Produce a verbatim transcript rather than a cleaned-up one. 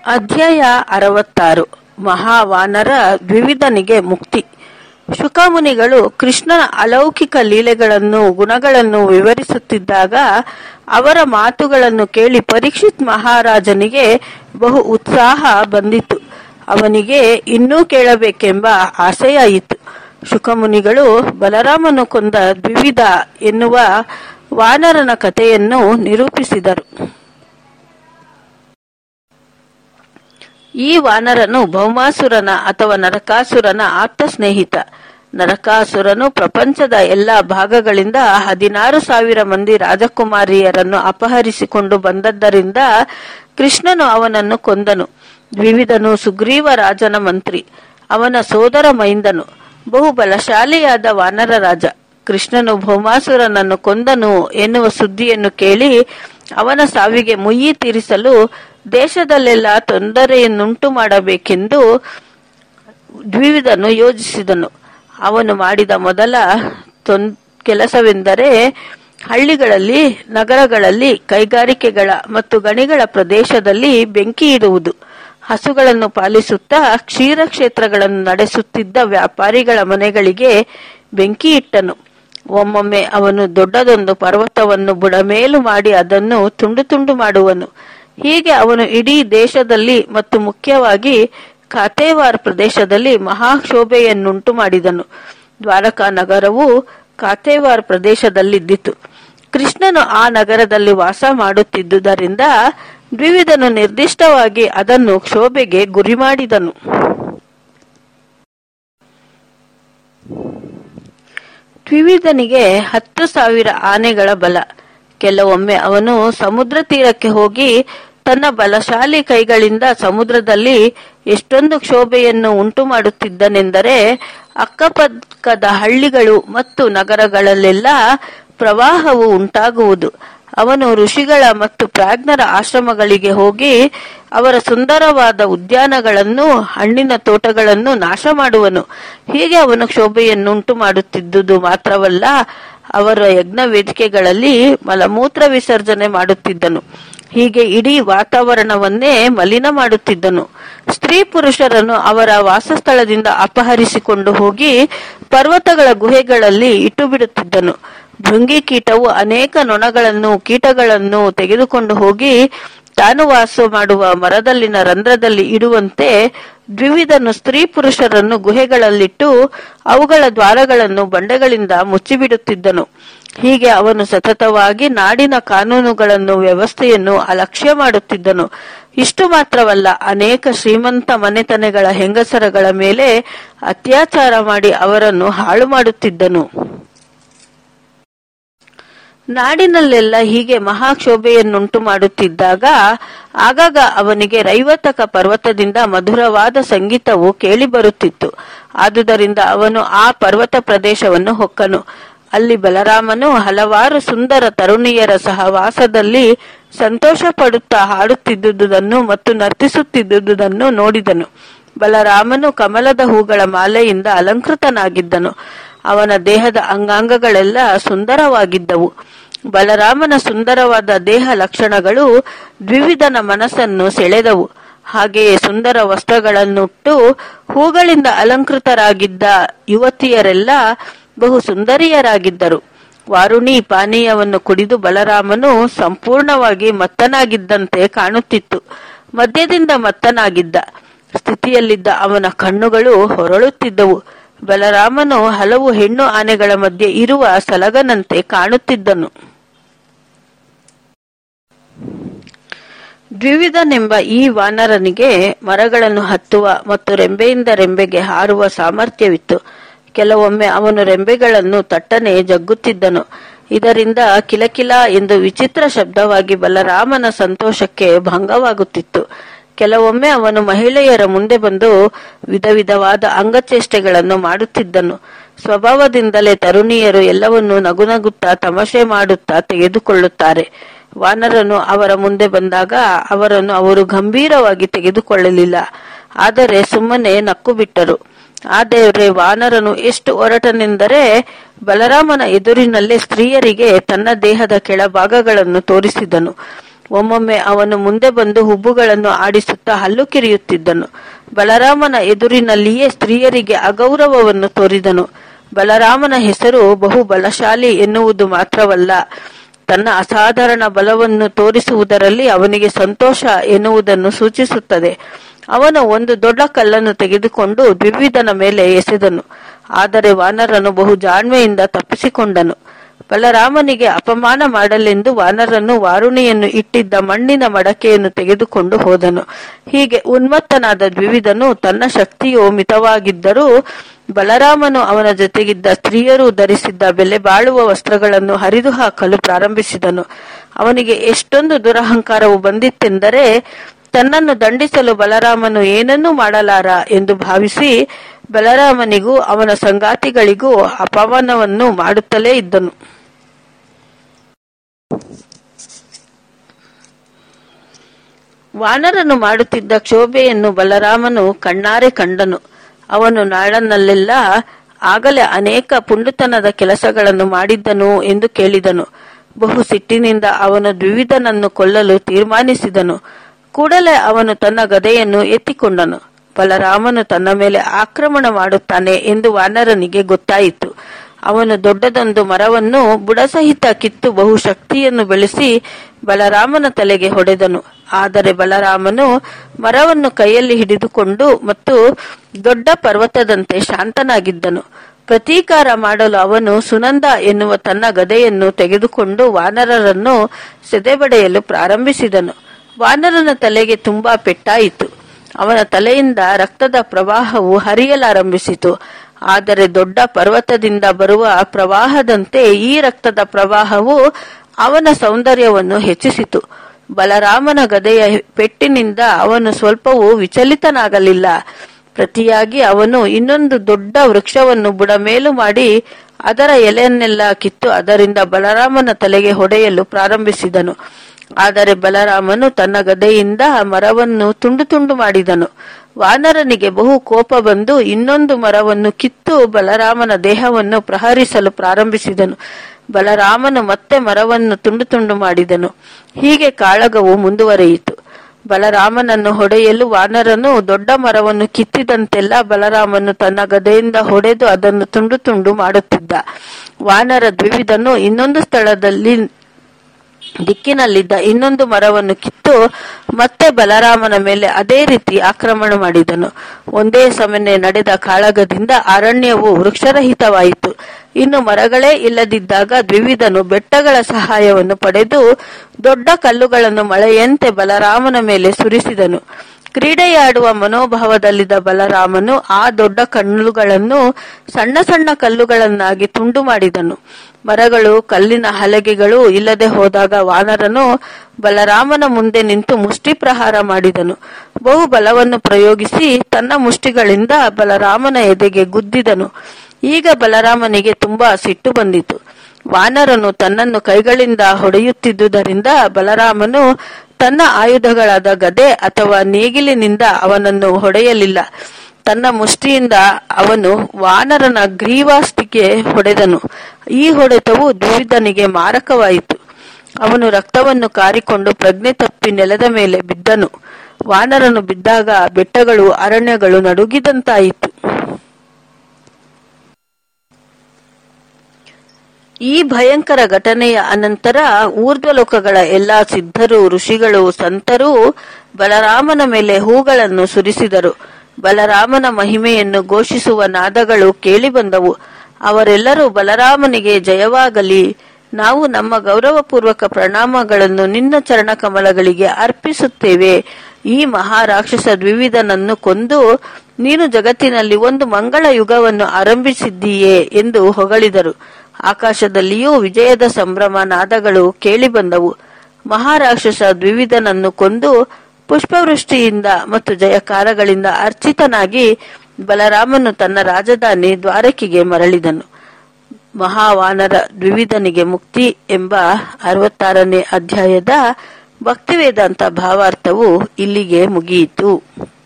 ಅಧ್ಯಾಯ ಅರವತ್ತಾರು. ಮಹಾವಾನರ ದ್ವಿವಿಧನಿಗೆ ಮುಕ್ತಿ. ಶುಕಮುನಿಗಳು ಕೃಷ್ಣನ ಅಲೌಕಿಕ ಲೀಲೆಗಳನ್ನು ಗುಣಗಳನ್ನು ವಿವರಿಸುತ್ತಿದ್ದಾಗ ಅವರ ಮಾತುಗಳನ್ನು ಕೇಳಿ ಪರೀಕ್ಷಿತ್ ಮಹಾರಾಜನಿಗೆ ಬಹು ಉತ್ಸಾಹ ಬಂದಿತು. ಅವನಿಗೆ ಇನ್ನೂ ಕೇಳಬೇಕೆಂಬ ಆಸೆಯಾಯಿತು. ಶುಕಮುನಿಗಳು ಬಲರಾಮನು ಕೊಂದ ದ್ವಿವಿಧ ಎನ್ನುವ ವಾನರನ ಕಥೆಯನ್ನು ನಿರೂಪಿಸಿದರು. ಈ ವಾನರನು ಭೌಮಾಸುರನ ಅಥವಾ ನರಕಾಸುರನ ಆಪ್ತ ಸ್ನೇಹಿತ. ನರಕಾಸುರನು ಪ್ರಪಂಚದ ಎಲ್ಲಾ ಭಾಗಗಳಿಂದ ಹದಿನಾರು ಸಾವಿರ ಮಂದಿ ರಾಜಕುಮಾರಿಯರನ್ನು ಅಪಹರಿಸಿಕೊಂಡು ಬಂದದ್ದರಿಂದ ಕೃಷ್ಣನು ಅವನನ್ನು ಕೊಂದನು. ದ್ವಿವಿಧನು ಸುಗ್ರೀವ ರಾಜನ ಮಂತ್ರಿ, ಅವನ ಸೋದರ ಮೈಂದನು, ಬಹು ಬಲಶಾಲಿಯಾದ ವಾನರ ರಾಜ. ಕೃಷ್ಣನು ಭೌಮಾಸುರನನ್ನು ಕೊಂದನು ಎನ್ನುವ ಸುದ್ದಿಯನ್ನು ಕೇಳಿ ಅವನ ಸಾವಿಗೆ ಮುಯ್ಯಿ ತೀರಿಸಲು ದೇಶದಲ್ಲೆಲ್ಲ ತೊಂದರೆಯನ್ನುಂಟು ಮಾಡಬೇಕೆಂದು ದ್ವಿವಿಧನು ಯೋಜಿಸಿದನು. ಅವನು ಮಾಡಿದ ಮೊದಲ ಕೆಲಸವೆಂದರೆ ಹಳ್ಳಿಗಳಲ್ಲಿ, ನಗರಗಳಲ್ಲಿ, ಕೈಗಾರಿಕೆಗಳ ಮತ್ತು ಗಣಿಗಳ ಪ್ರದೇಶದಲ್ಲಿ ಬೆಂಕಿ ಇಡುವುದು. ಹಸುಗಳನ್ನು ಪಾಲಿಸುತ್ತಾ ಕ್ಷೀರ ಕ್ಷೇತ್ರಗಳನ್ನು ನಡೆಸುತ್ತಿದ್ದ ವ್ಯಾಪಾರಿಗಳ ಮನೆಗಳಿಗೆ ಬೆಂಕಿ ಇಟ್ಟನು. ಒಮ್ಮೊಮ್ಮೆ ಅವನು ದೊಡ್ಡದೊಂದು ಪರ್ವತವನ್ನು ಬುಡಮೇಲು ಮಾಡಿ ಅದನ್ನು ತುಂಡು ತುಂಡು ಮಾಡುವನು. ಹೀಗೆ ಅವನು ಇಡೀ ದೇಶದಲ್ಲಿ ಮತ್ತು ಮುಖ್ಯವಾಗಿ ಕಾತೇವಾರ್ ಪ್ರದೇಶದಲ್ಲಿ ಮಹಾಕ್ಷೋಭೆಯನ್ನುಂಟು ಮಾಡಿದನು. ದ್ವಾರಕಾ ನಗರವು ಕಾತೇವಾರ್ ಪ್ರದೇಶದಲ್ಲಿದ್ದಿತು. ಕೃಷ್ಣನು ಆ ನಗರದಲ್ಲಿ ವಾಸ ಮಾಡುತ್ತಿದ್ದುದರಿಂದ ದ್ವಿವಿಧನು ನಿರ್ದಿಷ್ಟವಾಗಿ ಅದನ್ನು ಕ್ಷೋಭೆಗೆ ಗುರಿ ಮಾಡಿದನು. ದ್ವಿವಿಧನಿಗೆ ಹತ್ತು ಸಾವಿರ ಆನೆಗಳ ಬಲ. ಕೆಲವೊಮ್ಮೆ ಅವನು ಸಮುದ್ರ ತೀರಕ್ಕೆ ಹೋಗಿ ತನ್ನ ಬಲಶಾಲಿ ಕೈಗಳಿಂದ ಸಮುದ್ರದಲ್ಲಿ ಎಷ್ಟೊಂದು ಕ್ಷೋಭೆಯನ್ನು ಉಂಟು ಮಾಡುತ್ತಿದ್ದನೆಂದರೆ ಅಕ್ಕಪಕ್ಕದ ಹಳ್ಳಿಗಳು ಮತ್ತು ನಗರಗಳಲ್ಲೆಲ್ಲ ಪ್ರವಾಹವು ಉಂಟಾಗುವುದು. ಅವನು ಋಷಿಗಳ ಮತ್ತು ಪ್ರಾಜ್ಞರ ಆಶ್ರಮಗಳಿಗೆ ಹೋಗಿ ಅವರ ಸುಂದರವಾದ ಉದ್ಯಾನಗಳನ್ನು, ಹಣ್ಣಿನ ತೋಟಗಳನ್ನು ನಾಶ ಮಾಡುವನು. ಹೀಗೆ ಅವನು ಕ್ಷೋಭೆಯನ್ನುಂಟು ಮಾಡುತ್ತಿದ್ದುದು ಮಾತ್ರವಲ್ಲ, ಅವರ ಯಜ್ಞ ವೇದಿಕೆಗಳಲ್ಲಿ ಮಲಮೂತ್ರ ವಿಸರ್ಜನೆ ಮಾಡುತ್ತಿದ್ದನು. ಹೀಗೆ ಇಡೀ ವಾತಾವರಣವನ್ನೇ ಮಲಿನ ಮಾಡುತ್ತಿದ್ದನು. ಸ್ತ್ರೀ ಪುರುಷರನ್ನು ಅವರ ವಾಸಸ್ಥಳದಿಂದ ಅಪಹರಿಸಿಕೊಂಡು ಹೋಗಿ ಪರ್ವತಗಳ ಗುಹೆಗಳಲ್ಲಿ ಇಟ್ಟು ಬಿಡುತ್ತಿದ್ದನು. ಭೃಂಗಿ ಕೀಟವು ಅನೇಕ ನೊಣಗಳನ್ನು, ಕೀಟಗಳನ್ನು ತೆಗೆದುಕೊಂಡು ಹೋಗಿ ತಾನು ವಾಸ ಮಾಡುವ ಮರದಲ್ಲಿನ ರಂಧ್ರದಲ್ಲಿ ಇಡುವಂತೆ ದ್ವಿವಿಧನು ಸ್ತ್ರೀ ಪುರುಷರನ್ನು ಗುಹೆಗಳಲ್ಲಿಟ್ಟು ಅವುಗಳ ದ್ವಾರಗಳನ್ನು ಬಂಡೆಗಳಿಂದ ಮುಚ್ಚಿಬಿಡುತ್ತಿದ್ದನು. ಹೀಗೆ ಅವನು ಸತತವಾಗಿ ನಾಡಿನ ಕಾನೂನುಗಳನ್ನು, ವ್ಯವಸ್ಥೆಯನ್ನು ಅಲಕ್ಷ್ಯ ಮಾಡುತ್ತಿದ್ದನು. ಇಷ್ಟು ಮಾತ್ರವಲ್ಲ, ಅನೇಕ ಶ್ರೀಮಂತ ಮನೆತನೆಗಳ ಹೆಂಗಸರಗಳ ಮೇಲೆ ಅತ್ಯಾಚಾರ ಮಾಡಿ ಅವರನ್ನು ಹಾಳು ಮಾಡುತ್ತಿದ್ದನು. ನಾಡಿನಲ್ಲೆಲ್ಲ ಹೀಗೆ ಮಹಾಕ್ಷೋಭೆಯನ್ನುಂಟು ಮಾಡುತ್ತಿದ್ದಾಗ ಆಗಾಗ ಅವನಿಗೆ ರೈವತಕ ಪರ್ವತದಿಂದ ಮಧುರವಾದ ಸಂಗೀತವು ಕೇಳಿಬರುತ್ತಿತ್ತು. ಆದುದರಿಂದ ಅವನು ಆ ಪರ್ವತ ಪ್ರದೇಶವನ್ನು ಹೊಕ್ಕನು. ಅಲ್ಲಿ ಬಲರಾಮನು ಹಲವಾರು ಸುಂದರ ತರುಣಿಯರ ಸಹವಾಸದಲ್ಲಿ ಸಂತೋಷ ಪಡುತ್ತಾ ಹಾಡುತ್ತಿದ್ದುದನ್ನು ಮತ್ತು ನರ್ತಿಸುತ್ತಿದ್ದುದನ್ನು ನೋಡಿದನು. ಬಲರಾಮನು ಕಮಲದ ಹೂಗಳ ಮಾಲೆಯಿಂದ ಅಲಂಕೃತನಾಗಿದ್ದನು. ಅವನ ದೇಹದ ಅಂಗಾಂಗಗಳೆಲ್ಲ ಸುಂದರವಾಗಿದ್ದವು. ಬಲರಾಮನ ಸುಂದರವಾದ ದೇಹ ಲಕ್ಷಣಗಳು ದ್ವಿವಿಧನ ಮನಸ್ಸನ್ನು ಸೆಳೆದವು. ಹಾಗೆಯೇ ಸುಂದರ ವಸ್ತ್ರಗಳನ್ನುಟ್ಟು ಹೂಗಳಿಂದ ಅಲಂಕೃತರಾಗಿದ್ದ ಯುವತಿಯರೆಲ್ಲ ಬಹು ಸುಂದರಿಯರಾಗಿದ್ದರು. ವಾರುಣಿ ಪಾನೀಯವನ್ನು ಕುಡಿದು ಬಲರಾಮನು ಸಂಪೂರ್ಣವಾಗಿ ಮತ್ತನಾಗಿದ್ದಂತೆ ಕಾಣುತ್ತಿತ್ತು. ಮದ್ಯದಿಂದ ಮತ್ತನಾಗಿದ್ದ ಸ್ಥಿತಿಯಲ್ಲಿದ್ದ ಅವನ ಕಣ್ಣುಗಳು ಹೊರಳುತ್ತಿದ್ದವು. ಬಲರಾಮನು ಹಲವು ಹೆಣ್ಣು ಆನೆಗಳ ಮಧ್ಯೆ ಇರುವ ಸಲಗನಂತೆ ಕಾಣುತ್ತಿದ್ದನು. ದ್ವಿವಿಧನೆಂಬ ಈ ವಾನರನಿಗೆ ಮರಗಳನ್ನು ಹತ್ತುವ ಮತ್ತು ರೆಂಬೆಯಿಂದ ರೆಂಬೆಗೆ ಹಾರುವ ಸಾಮರ್ಥ್ಯವಿತ್ತು. ಕೆಲವೊಮ್ಮೆ ಅವನು ರೆಂಬೆಗಳನ್ನು ತಟ್ಟನೆ ಜಗ್ಗುತ್ತಿದ್ದನು. ಇದರಿಂದ ಕಿಲಕಿಲ ಎಂದು ವಿಚಿತ್ರ ಶಬ್ದವಾಗಿ ಬಲರಾಮನ ಸಂತೋಷಕ್ಕೆ ಭಂಗವಾಗುತ್ತಿತ್ತು. ಕೆಲವೊಮ್ಮೆ ಅವನು ಮಹಿಳೆಯರ ಮುಂದೆ ಬಂದು ವಿಧ ವಿಧವಾದ ಅಂಗಚೇಷ್ಟೆಗಳನ್ನು ಮಾಡುತ್ತಿದ್ದನು. ಸ್ವಭಾವದಿಂದಲೇ ತರುಣಿಯರು ಎಲ್ಲವನ್ನೂ ನಗುನಗುತ್ತಾ ತಮಾಷೆ ಮಾಡುತ್ತಾ ತೆಗೆದುಕೊಳ್ಳುತ್ತಾರೆ. ವಾನರನು ಅವರ ಮುಂದೆ ಬಂದಾಗ ಅವರನ್ನು ಅವರು ಗಂಭೀರವಾಗಿ ತೆಗೆದುಕೊಳ್ಳಲಿಲ್ಲ, ಆದರೆ ಸುಮ್ಮನೆ ನಕ್ಕು ಬಿಟ್ಟರು. ಆದರೆ ವಾನರನು ಎಷ್ಟು ಒರಟನೆಂದರೆ ಬಲರಾಮನ ಎದುರಿನಲ್ಲೇ ಸ್ತ್ರೀಯರಿಗೆ ತನ್ನ ದೇಹದ ಕೆಳಭಾಗಗಳನ್ನು ತೋರಿಸಿದನು. ಒಮ್ಮೊಮ್ಮೆ ಅವನು ಮುಂದೆ ಬಂದು ಹುಬ್ಬುಗಳನ್ನು ಆಡಿಸುತ್ತಾ ಹಲ್ಲು ಕಿರಿಯುತ್ತಿದ್ದನು. ಬಲರಾಮನ ಎದುರಿನಲ್ಲಿಯೇ ಸ್ತ್ರೀಯರಿಗೆ ಅಗೌರವವನ್ನು ತೋರಿದನು. ಬಲರಾಮನ ಹೆಸರು ಬಹು ಬಲಶಾಲಿ ಎನ್ನುವುದು ಮಾತ್ರವಲ್ಲ, ತನ್ನ ಅಸಾಧಾರಣ ಬಲವನ್ನು ತೋರಿಸುವುದರಲ್ಲಿ ಅವನಿಗೆ ಸಂತೋಷ ಎನ್ನುವುದನ್ನು ಸೂಚಿಸುತ್ತದೆ. ಅವನು ಒಂದು ದೊಡ್ಡ ಕಲ್ಲನ್ನು ತೆಗೆದುಕೊಂಡು ದ್ವಿವಿಧನ ಮೇಲೆ ಎಸೆದನು. ಆದರೆ ವಾನರನು ಬಹು ಜಾಣ್ಮೆಯಿಂದ ತಪ್ಪಿಸಿಕೊಂಡನು. ಬಲರಾಮನಿಗೆ ಅಪಮಾನ ಮಾಡಲೆಂದು ವಾನರನು ವಾರುಣಿಯನ್ನು ಇಟ್ಟಿದ್ದ ಮಣ್ಣಿನ ಮಡಕೆಯನ್ನು ತೆಗೆದುಕೊಂಡು ಹೋದನು. ಹೀಗೆ ಉನ್ಮತ್ತನಾದ ದ್ವಿವಿಧನು ತನ್ನ ಶಕ್ತಿಯು ಮಿತವಾಗಿದ್ದರೂ ಬಲರಾಮನು ಅವನ ಜೊತೆಗಿದ್ದ ಸ್ತ್ರೀಯರು ಧರಿಸಿದ್ದ ಬೆಲೆ ಬಾಳುವ ವಸ್ತ್ರಗಳನ್ನು ಹರಿದು ಹಾಕಲು ಪ್ರಾರಂಭಿಸಿದನು. ಅವನಿಗೆ ಎಷ್ಟೊಂದು ದುರಹಂಕಾರವು ಬಂದಿತ್ತೆಂದರೆ ತನ್ನನ್ನು ದಂಡಿಸಲು ಬಲರಾಮನು ಏನನ್ನೂ ಮಾಡಲಾರ ಎಂದು ಭಾವಿಸಿ ಬಲರಾಮನಿಗೂ ಅವನ ಸಂಗಾತಿಗಳಿಗೂ ಅಪಮಾನವನ್ನು ಮಾಡುತ್ತಲೇ ಇದ್ದನು. ವಾನರನು ಮಾಡುತ್ತಿದ್ದ ಕ್ಷೋಭೆಯನ್ನು ಬಲರಾಮನು ಕಣ್ಣಾರೆ ಕಂಡನು. ಅವನು ನಾಡನಲ್ಲೆಲ್ಲ ಆಗಲೇ ಅನೇಕ ಪುಂಡುತನದ ಕೆಲಸಗಳನ್ನು ಮಾಡಿದ್ದನು ಎಂದು ಕೇಳಿದನು. ಬಹು ಸಿಟ್ಟಿನಿಂದ ಅವನು ದ್ವಿವಿಧನನ್ನು ಕೊಲ್ಲಲು ತೀರ್ಮಾನಿಸಿದನು. ಕೂಡಲೇ ಅವನು ತನ್ನ ಗದೆಯನ್ನು ಎತ್ತಿಕೊಂಡನು. ಬಲರಾಮನು ತನ್ನ ಮೇಲೆ ಆಕ್ರಮಣ ಮಾಡುತ್ತಾನೆ ಎಂದು ವಾನರನಿಗೆ ಗೊತ್ತಾಯಿತು. ಅವನು ದೊಡ್ಡದೊಂದು ಮರವನ್ನು ಬುಡಸಹಿತ ಕಿತ್ತು ಬಹು ಶಕ್ತಿಯನ್ನು ಬೆಳೆಸಿ ಬಲರಾಮನ ತಲೆಗೆ ಹೊಡೆದನು. ಆದರೆ ಬಲರಾಮನು ಮರವನ್ನು ಕೈಯಲ್ಲಿ ಹಿಡಿದುಕೊಂಡು ಮತ್ತು ದೊಡ್ಡ ಪರ್ವತದಂತೆ ಶಾಂತನಾಗಿದ್ದನು. ಪ್ರತೀಕಾರ ಮಾಡಲು ಅವನು ಸುನಂದ ಎನ್ನುವ ತನ್ನ ಗದೆಯನ್ನು ತೆಗೆದುಕೊಂಡು ವಾನರರನ್ನು ಸೆದೆಬಡೆಯಲು ಪ್ರಾರಂಭಿಸಿದನು. ವಾನರನ ತಲೆಗೆ ತುಂಬಾ ಪೆಟ್ಟಾಯಿತು. ಅವನ ತಲೆಯಿಂದ ರಕ್ತದ ಪ್ರವಾಹವು ಹರಿಯಲಾರಂಭಿಸಿತು. ಆದರೆ ದೊಡ್ಡ ಪರ್ವತದಿಂದ ಬರುವ ಪ್ರವಾಹದಂತೆ ಈ ರಕ್ತದ ಪ್ರವಾಹವು ಅವನ ಸೌಂದರ್ಯವನ್ನು ಹೆಚ್ಚಿಸಿತು. ಬಲರಾಮನ ಗದೆಯ ಪೆಟ್ಟಿನಿಂದ ಅವನು ಸ್ವಲ್ಪವೂ ವಿಚಲಿತನಾಗಲಿಲ್ಲ. ಪ್ರತಿಯಾಗಿ ಅವನು ಇನ್ನೊಂದು ದೊಡ್ಡ ವೃಕ್ಷವನ್ನು ಬುಡಮೇಲು ಮಾಡಿ ಅದರ ಎಲೆಯನ್ನೆಲ್ಲ ಕಿತ್ತು ಅದರಿಂದ ಬಲರಾಮನ ತಲೆಗೆ ಹೊಡೆಯಲು ಪ್ರಾರಂಭಿಸಿದನು. ಆದರೆ ಬಲರಾಮನು ತನ್ನ ಗದೆಯಿಂದ ಮರವನ್ನು ತುಂಡು ತುಂಡು ಮಾಡಿದನು. ವಾನರನಿಗೆ ಬಹು ಕೋಪ ಬಂದು ಇನ್ನೊಂದು ಮರವನ್ನು ಕಿತ್ತು ಬಲರಾಮನ ದೇಹವನ್ನು ಪ್ರಹರಿಸಲು ಪ್ರಾರಂಭಿಸಿದನು. ಬಲರಾಮನು ಮತ್ತೆ ಮರವನ್ನು ತುಂಡು ತುಂಡು ಮಾಡಿದನು. ಹೀಗೆ ಕಾಳಗವು ಮುಂದುವರಿಯಿತು. ಬಲರಾಮನನ್ನು ಹೊಡೆಯಲು ವಾನರನು ದೊಡ್ಡ ಮರವನ್ನು ಕಿತ್ತಿದಂತೆಲ್ಲ ಬಲರಾಮನು ತನ್ನ ಗದೆಯಿಂದ ಹೊಡೆದು ಅದನ್ನು ತುಂಡು ತುಂಡು ಮಾಡುತ್ತಿದ್ದ. ವಾನರ ದ್ವಿವಿಧನು ಇನ್ನೊಂದು ಸ್ಥಳದಲ್ಲಿ ದಿಕ್ಕಿನಲ್ಲಿದ್ದ ಇನ್ನೊಂದು ಮರವನ್ನು ಕಿತ್ತು ಮತ್ತೆ ಬಲರಾಮನ ಮೇಲೆ ಅದೇ ರೀತಿ ಆಕ್ರಮಣ ಮಾಡಿದನು. ಒಂದೇ ಸಮನೆ ನಡೆದ ಕಾಳಗದಿಂದ ಅರಣ್ಯವು ವೃಕ್ಷರಹಿತವಾಯಿತು. ಇನ್ನು ಮರಗಳೇ ಇಲ್ಲದಿದ್ದಾಗ ದ್ವಿವಿಧನು ಬೆಟ್ಟಗಳ ಸಹಾಯವನ್ನು ಪಡೆದು ದೊಡ್ಡ ಕಲ್ಲುಗಳನ್ನು ಮಳೆಯಂತೆ ಬಲರಾಮನ ಮೇಲೆ ಸುರಿಸಿದನು. ಕ್ರೀಡೆಯಾಡುವ ಮನೋಭಾವದಲ್ಲಿದ್ದ ಬಲರಾಮನು ಆ ದೊಡ್ಡ ಕಲ್ಲುಗಳನ್ನು ಸಣ್ಣ ಸಣ್ಣ ಕಲ್ಲುಗಳನ್ನಾಗಿ ತುಂಡು ಮಾಡಿದನು. ಮರಗಳು ಕಲ್ಲಿನ ಹಲಗೆಗಳು ಇಲ್ಲದೆ ಹೋದಾಗ ವಾನರನು ಬಲರಾಮನ ಮುಂದೆ ನಿಂತು ಮುಷ್ಟಿ ಪ್ರಹಾರ ಮಾಡಿದನು. ಬಹು ಬಲವನ್ನು ಪ್ರಯೋಗಿಸಿ ತನ್ನ ಮುಷ್ಟಿಗಳಿಂದ ಬಲರಾಮನ ಎದೆಗೆ ಗುದ್ದಿದನು. ಈಗ ಬಲರಾಮನಿಗೆ ತುಂಬಾ ಸಿಟ್ಟು ಬಂದಿತು. ವಾನರನು ತನ್ನನ್ನು ಕೈಗಳಿಂದ ಹೊಡೆಯುತ್ತಿದ್ದುದರಿಂದ ಬಲರಾಮನು ತನ್ನ ಆಯುಧಗಳಾದ ಗದೆ ಅಥವಾ ನೇಗಿಲಿನಿಂದ ಅವನನ್ನು ಹೊಡೆಯಲಿಲ್ಲ. ತನ್ನ ಮುಷ್ಟಿಯಿಂದ ಅವನು ವಾನರನ ಗ್ರೀವಾಸ್ಥಿಗೆ ಹೊಡೆದನು. ಈ ಹೊಡೆತವು ದ್ವಿವಿಧನಿಗೆ ಮಾರಕವಾಯಿತು. ಅವನು ರಕ್ತವನ್ನು ಕಾರಿಕೊಂಡು ಪ್ರಜ್ಞೆ ತಪ್ಪಿ ನೆಲದ ಮೇಲೆ ಬಿದ್ದನು. ವಾನರನು ಬಿದ್ದಾಗ ಬೆಟ್ಟಗಳು ಅರಣ್ಯಗಳು ನಡುಗಿದಂತಾಯಿತು. ಈ ಭಯಂಕರ ಘಟನೆಯ ಅನಂತರ ಊರ್ಧ್ವಲೋಕಗಳ ಎಲ್ಲಾ ಸಿದ್ಧರು, ಋಷಿಗಳು, ಸಂತರೂ ಬಲರಾಮನ ಮೇಲೆ ಹೂಗಳನ್ನು ಸುರಿಸಿದರು. ಬಲರಾಮನ ಮಹಿಮೆಯನ್ನು ಘೋಷಿಸುವ ನಾದಗಳು ಕೇಳಿಬಂದವು. ಅವರೆಲ್ಲರೂ ಬಲರಾಮನಿಗೆ ಜಯವಾಗಲಿ, ನಾವು ನಮ್ಮ ಗೌರವಪೂರ್ವಕ ಪ್ರಣಾಮಗಳನ್ನು ನಿನ್ನ ಚರಣಕಮಲಗಳಿಗೆ ಅರ್ಪಿಸುತ್ತೇವೆ. ಈ ಮಹಾರಾಕ್ಷಸ ದ್ವಿವಿಧನನ್ನು ಕೊಂದು ನೀನು ಜಗತ್ತಿನಲ್ಲಿ ಒಂದು ಮಂಗಳ ಯುಗವನ್ನು ಆರಂಭಿಸಿದ್ದೀಯೇ ಎಂದು ಹೊಗಳಿದರು. ಆಕಾಶದಲ್ಲಿಯೂ ವಿಜಯದ ಸಂಭ್ರಮ ನಾದಗಳು ಕೇಳಿಬಂದವು. ಮಹಾರಾಕ್ಷಸ ದ್ವಿವಿಧನನ್ನು ಕೊಂದು ಪುಷ್ಪವೃಷ್ಟಿಯಿಂದ ಮತ್ತು ಜಯಕಾರಗಳಿಂದ ಅರ್ಚಿತನಾಗಿ ಬಲರಾಮನು ತನ್ನ ರಾಜಧಾನಿ ದ್ವಾರಕೆಗೆ ಮರಳಿದನು. ಮಹಾವಾನರ ದ್ವಿವಿಧನಿಗೆ ಮುಕ್ತಿ ಎಂಬ ಅರವತ್ತಾರನೇ ಅಧ್ಯಾಯದ ಭಕ್ತಿವೇದಾಂತ ಭಾವಾರ್ಥವು ಇಲ್ಲಿಗೆ ಮುಗಿಯಿತು.